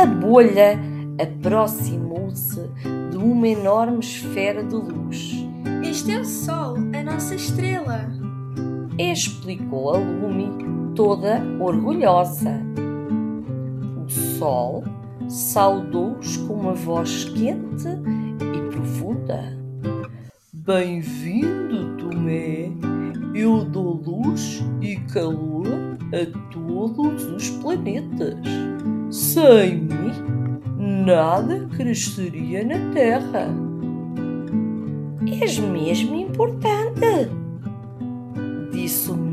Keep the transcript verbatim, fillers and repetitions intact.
A bolha aproximou-se de uma enorme esfera de luz. Este é o Sol, a nossa estrela, explicou a Lumi, toda orgulhosa. O Sol saudou-os com uma voz quente e profunda. Bem-vindo, Tomé. Eu dou luz e calor a todos os planetas. Sem mim, nada cresceria na Terra. És mesmo importante, disse o